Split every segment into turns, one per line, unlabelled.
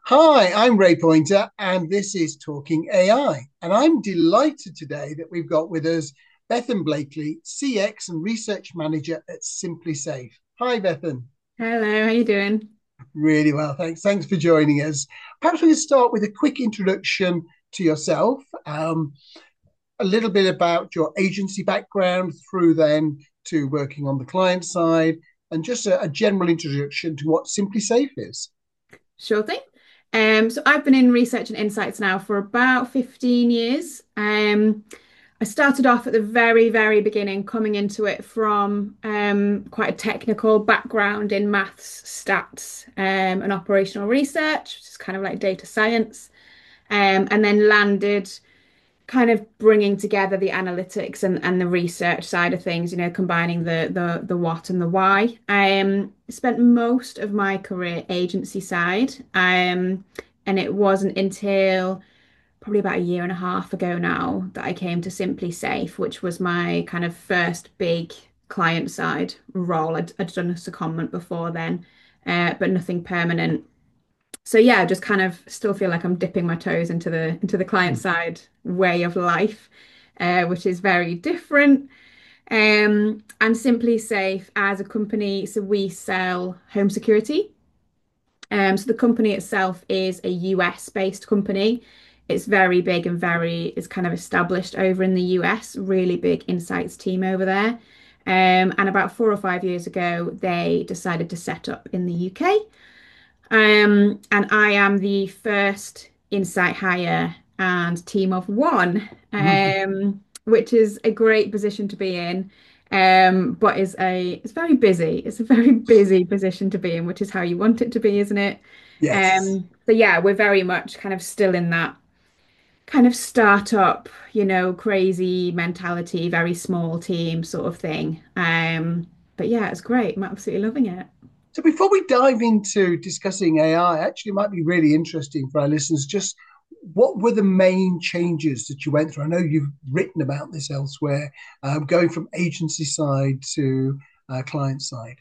Hi, I'm Ray Pointer, and this is Talking AI. And I'm delighted today that we've got with us Bethan Blakely, CX and Research Manager at Simply Safe. Hi, Bethan.
Hello, how you doing?
Really well, thanks. Thanks for joining us. Perhaps we can start with a quick introduction to yourself, a little bit about your agency background through then to working on the client side, and just a general introduction to what Simply Safe is.
Sure thing. So I've been in research and insights now for about 15 years. I started off at the very, very beginning, coming into it from quite a technical background in maths, stats, and operational research, which is kind of like data science, and then landed kind of bringing together the analytics and the research side of things, combining the what and the why. Spent most of my career agency side, and it wasn't until probably about a year and a half ago now that I came to Simply Safe, which was my kind of first big client side role. I'd done a secondment before then, but nothing permanent. So yeah, I just kind of still feel like I'm dipping my toes into the client side way of life, which is very different. And Simply Safe as a company, so we sell home security. So the company itself is a US based company. It's very big and it's kind of established over in the US, really big insights team over there. And about 4 or 5 years ago, they decided to set up in the UK. And I am the first Insight hire and team of one, which is a great position to be in. But it's very busy. It's a very busy position to be in, which is how you want it to be, isn't it?
Yes.
So yeah, we're very much kind of still in that kind of startup, crazy mentality, very small team sort of thing. But yeah, it's great. I'm absolutely loving it.
So before we dive into discussing AI, actually, it might be really interesting for our listeners. Just what were the main changes that you went through? I know you've written about this elsewhere, going from agency side to client side.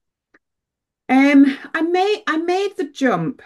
I made the jump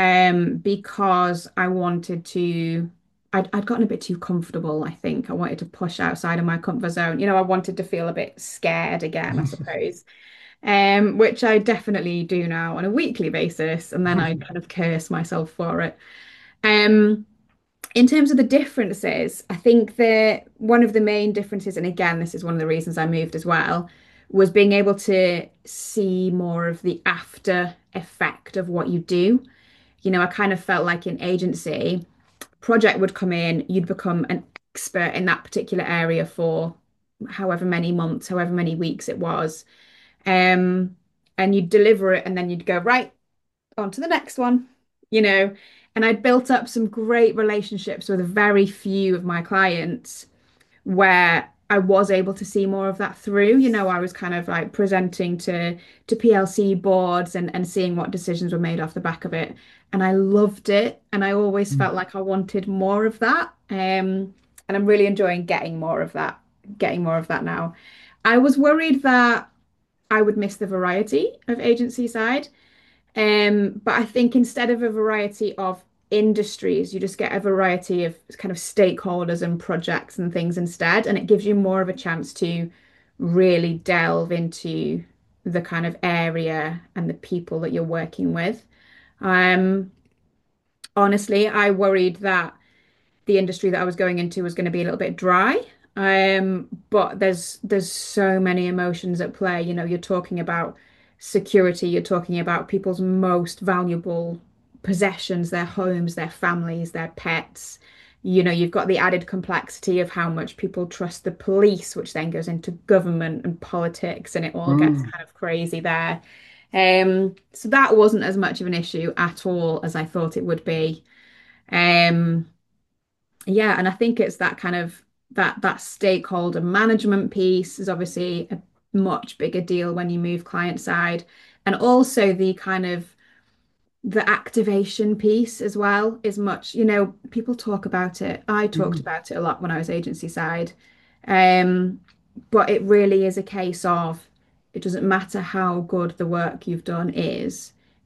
because I wanted to. I'd gotten a bit too comfortable, I think. I wanted to push outside of my comfort zone. I wanted to feel a bit scared again, I suppose. Which I definitely do now on a weekly basis, and then I kind of curse myself for it. Um, in terms of the differences, I think that one of the main differences, and again, this is one of the reasons I moved as well, was being able to see more of the after effect of what you do. I kind of felt like in agency, project would come in, you'd become an expert in that particular area for however many months, however many weeks it was. Um, and you'd deliver it, and then you'd go, right, on to the next one, you know. And I built up some great relationships with a very few of my clients where I was able to see more of that through. I was kind of like presenting to PLC boards and seeing what decisions were made off the back of it. And I loved it. And I always felt like I wanted more of that. And I'm really enjoying getting more of that now. I was worried that I would miss the variety of agency side. But I think instead of a variety of industries, you just get a variety of kind of stakeholders and projects and things instead, and it gives you more of a chance to really delve into the kind of area and the people that you're working with. Um, Honestly, I worried that the industry that I was going into was going to be a little bit dry. But there's so many emotions at play. You're talking about security, you're talking about people's most valuable possessions, their homes, their families, their pets. You've got the added complexity of how much people trust the police, which then goes into government and politics, and it all gets
Mm.
kind of crazy there. So that wasn't as much of an issue at all as I thought it would be. Um, yeah, and I think it's that kind of that stakeholder management piece is obviously a much bigger deal when you move client side. And also the kind of the activation piece as well is much, people talk about it. I talked
Mm.
about it a lot when I was agency side. Um, but it really is a case of it doesn't matter how good the work you've done is.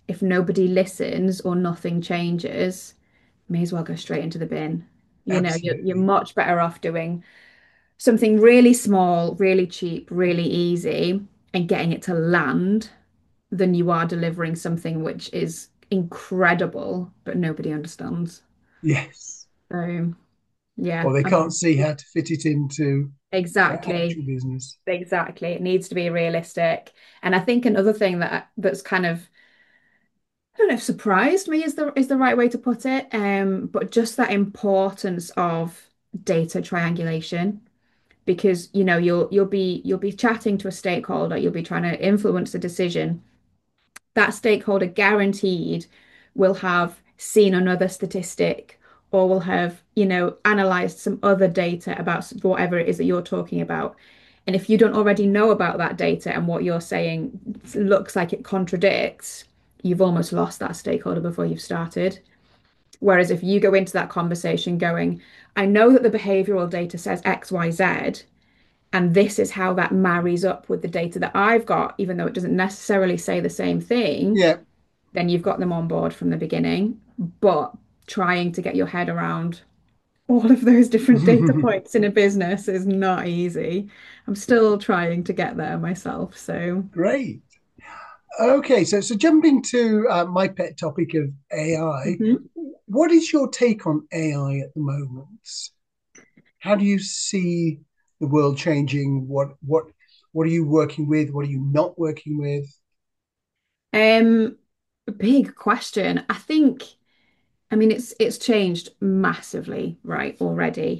if nobody listens or nothing changes, may as well go straight into the bin. You know, you're
Absolutely.
much better off doing something really small, really cheap, really easy, and getting it to land than you are delivering something which is incredible, but nobody understands.
Yes.
So, yeah,
Or they
I
can't
mean,
see how to fit it into their
exactly,
actual business.
exactly. It needs to be realistic. And I think another thing that's kind of, I don't know if surprised me is the right way to put it, but just that importance of data triangulation. Because you'll be chatting to a stakeholder, you'll be trying to influence a decision. That stakeholder guaranteed will have seen another statistic or will have, analyzed some other data about whatever it is that you're talking about. And if you don't already know about that data and what you're saying looks like it contradicts, you've almost lost that stakeholder before you've started. Whereas if you go into that conversation going, I know that the behavioral data says XYZ, and this is how that marries up with the data that I've got, even though it doesn't necessarily say the same thing,
Yeah.
then you've got them on board from the beginning. But trying to get your head around all of those different data points in a business is not easy. I'm still trying to get there myself. So,
Great. Okay, so jumping to my pet topic of AI,
mhm.
what is your take on AI at the moment? How do you see the world changing? What are you working with? What are you not working with?
Um, Big question. I mean, it's changed massively, right, already.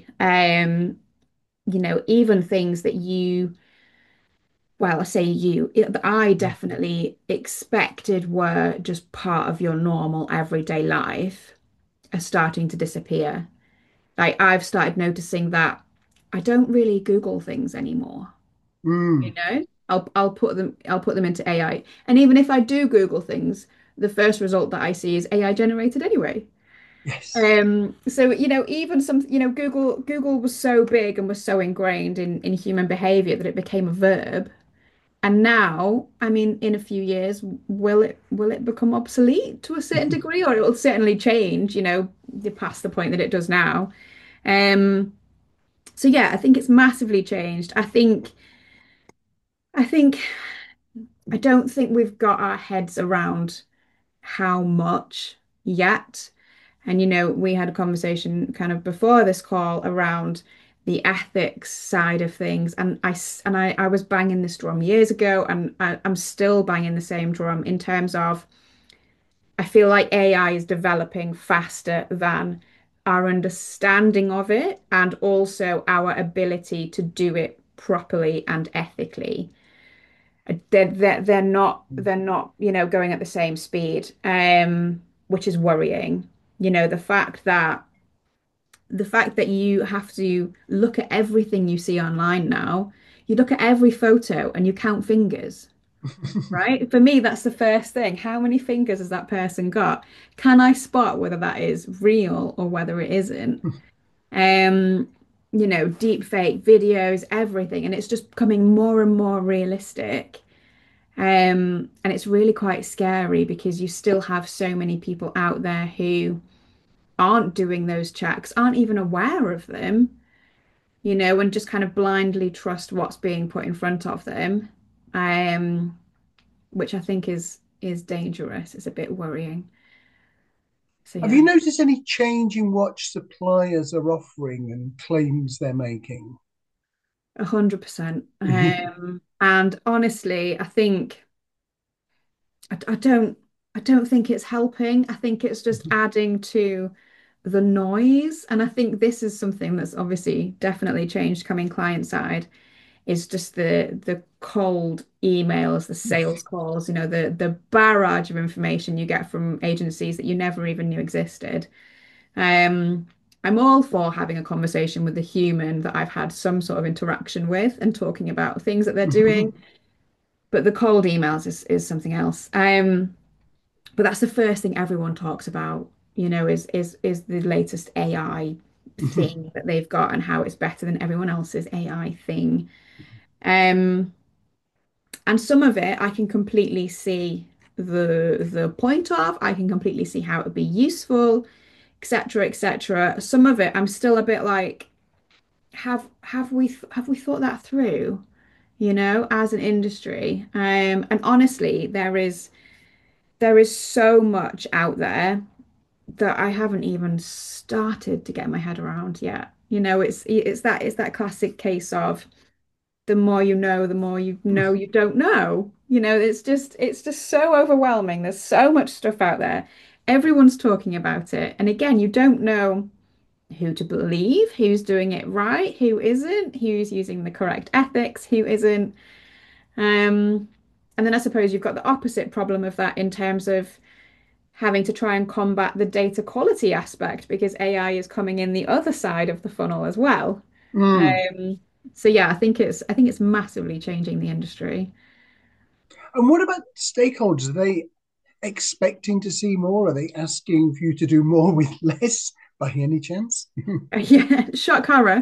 Even things that well, I say that I definitely expected were just part of your normal everyday life are starting to disappear. Like I've started noticing that I don't really Google things anymore, you
Mm,
know? I'll put them into AI. And even if I do Google things, the first result that I see is AI generated anyway.
yes.
So even Google was so big and was so ingrained in human behavior that it became a verb. And now, I mean, in a few years, will it become obsolete to a certain degree, or it will certainly change, past the point that it does now. Um, so yeah, I think it's massively changed. I think I don't think we've got our heads around how much yet. And we had a conversation kind of before this call around the ethics side of things, and I was banging this drum years ago, and I'm still banging the same drum in terms of I feel like AI is developing faster than our understanding of it and also our ability to do it properly and ethically. They're not going at the same speed, which is worrying. The fact that you have to look at everything you see online now, you look at every photo and you count fingers, right? For me, that's the first thing. How many fingers has that person got? Can I spot whether that is real or whether it isn't? Um, Deep fake videos, everything, and it's just becoming more and more realistic. And it's really quite scary because you still have so many people out there who aren't doing those checks, aren't even aware of them, and just kind of blindly trust what's being put in front of them, um, which I think is dangerous. It's a bit worrying. So
Have you
yeah,
noticed any change in what suppliers are offering and claims they're making?
100%. And honestly, I don't think it's helping. I think it's just adding to the noise. And I think this is something that's obviously definitely changed coming client side is just the cold emails, the sales calls, the barrage of information you get from agencies that you never even knew existed. Um, I'm all for having a conversation with the human that I've had some sort of interaction with and talking about things that they're doing, but the cold emails is something else. But that's the first thing everyone talks about, is the latest AI thing that they've got and how it's better than everyone else's AI thing. Um, and some of it I can completely see. the point of. I can completely see how it would be useful, etc., etc. Some of it, I'm still a bit like, have we thought that through, as an industry? And honestly, there is so much out there that I haven't even started to get my head around yet. It's that classic case of the more you know, the more you know you don't know. It's just so overwhelming. There's so much stuff out there. Everyone's talking about it. And again, you don't know who to believe, who's doing it right, who isn't, who's using the correct ethics, who isn't. Um, and then I suppose you've got the opposite problem of that in terms of having to try and combat the data quality aspect because AI is coming in the other side of the funnel as well.
Mm.
Um, so yeah, I think it's massively changing the industry.
And what about stakeholders? Are they expecting to see more? Are they asking for you to do more with less by any chance?
Yeah, shock horror.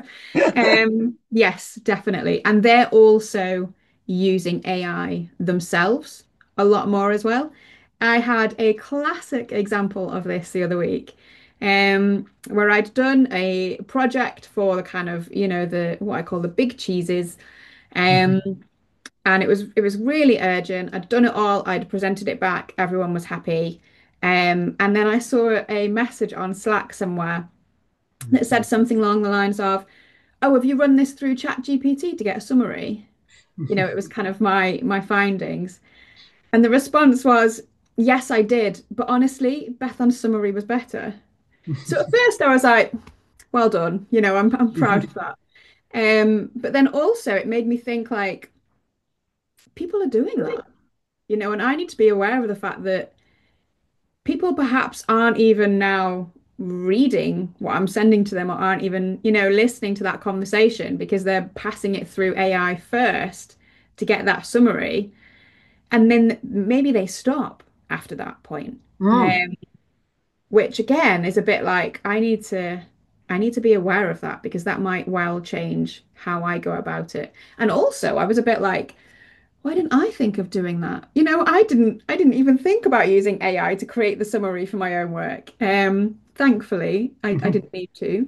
Yes, definitely. And they're also using AI themselves a lot more as well. I had a classic example of this the other week, where I'd done a project for the kind of, the what I call the big cheeses. Um, and it was really urgent. I'd done it all, I'd presented it back, everyone was happy. And then I saw a message on Slack somewhere that said something along the lines of, "Oh, have you run this through ChatGPT to get a summary?" It was kind of my findings. And the response was, "Yes, I did, but honestly, Bethan's summary was better." So at first I was like, "Well done, I'm proud of that." But then also it made me think like people are doing that, and I need to be aware of the fact that people perhaps aren't even now reading what I'm sending to them or aren't even, listening to that conversation because they're passing it through AI first to get that summary. And then maybe they stop after that point.
Mm.
Which again is a bit like I need to be aware of that because that might well change how I go about it. And also I was a bit like, why didn't I think of doing that? I didn't even think about using AI to create the summary for my own work. Thankfully, I didn't need to.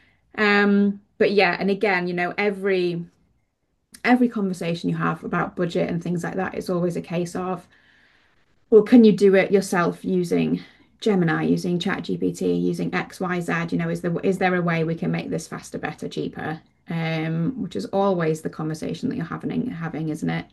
But yeah, and again, every conversation you have about budget and things like that, it's always a case of, well, can you do it yourself using Gemini, using ChatGPT, using XYZ? Is there a way we can make this faster, better, cheaper? Which is always the conversation that you're having, isn't it?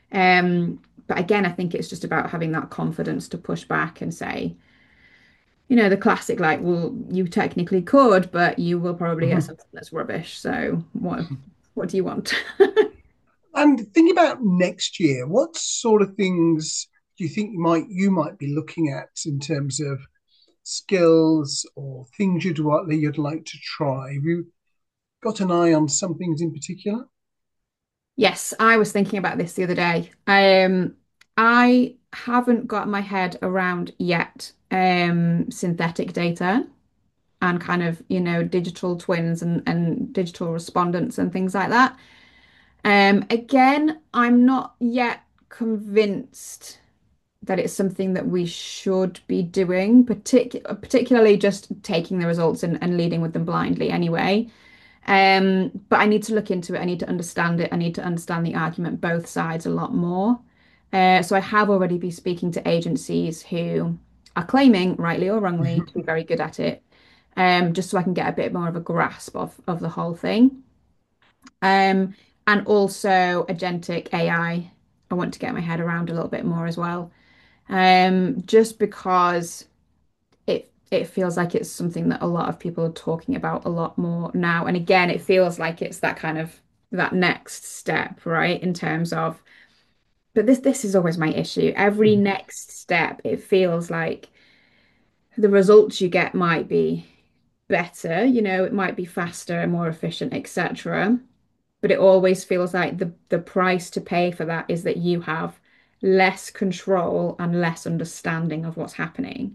But again, I think it's just about having that confidence to push back and say, the classic like, well, you technically could, but you will probably get something that's rubbish. So what do you want?
And thinking about next year, what sort of things do you think you might be looking at in terms of skills or things you'd like to try? Have you got an eye on some things in particular?
Yes, I was thinking about this the other day. I haven't got my head around yet synthetic data and kind of, digital twins and digital respondents and things like that. Again, I'm not yet convinced that it's something that we should be doing, particularly just taking the results and leading with them blindly anyway. But I need to look into it. I need to understand it. I need to understand the argument both sides a lot more. So I have already been speaking to agencies who are claiming, rightly or wrongly, to be very good at it, just so I can get a bit more of a grasp of the whole thing. Um, and also agentic AI. I want to get my head around a little bit more as well. Just because it feels like it's something that a lot of people are talking about a lot more now. And again, it feels like it's that kind of that next step, right? In terms of, but this is always my issue. Every next step, it feels like the results you get might be better, it might be faster and more efficient, etc. But it always feels like the price to pay for that is that you have less control and less understanding of what's happening.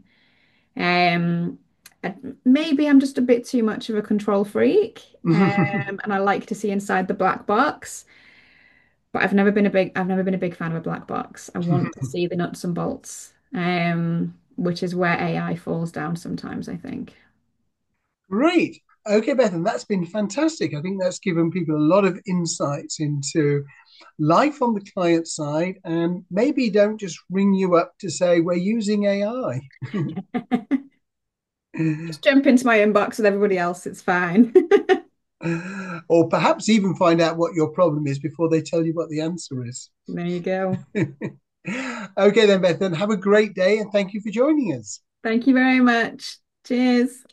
Um, and maybe I'm just a bit too much of a control freak, and I like to see inside the black box. But I've never been a big fan of a black box. I want to see the nuts and bolts, which is where AI falls down sometimes, I think.
Great. Okay, Bethan, that's been fantastic. I think that's given people a lot of insights into life on the client side, and maybe don't just ring you up to say we're using AI.
Just jump into my inbox with everybody else. It's fine.
Or perhaps even find out what your problem is before they tell you what the answer is.
There you go.
Okay, then, Bethan, have a great day and thank you for joining us.
Thank you very much. Cheers.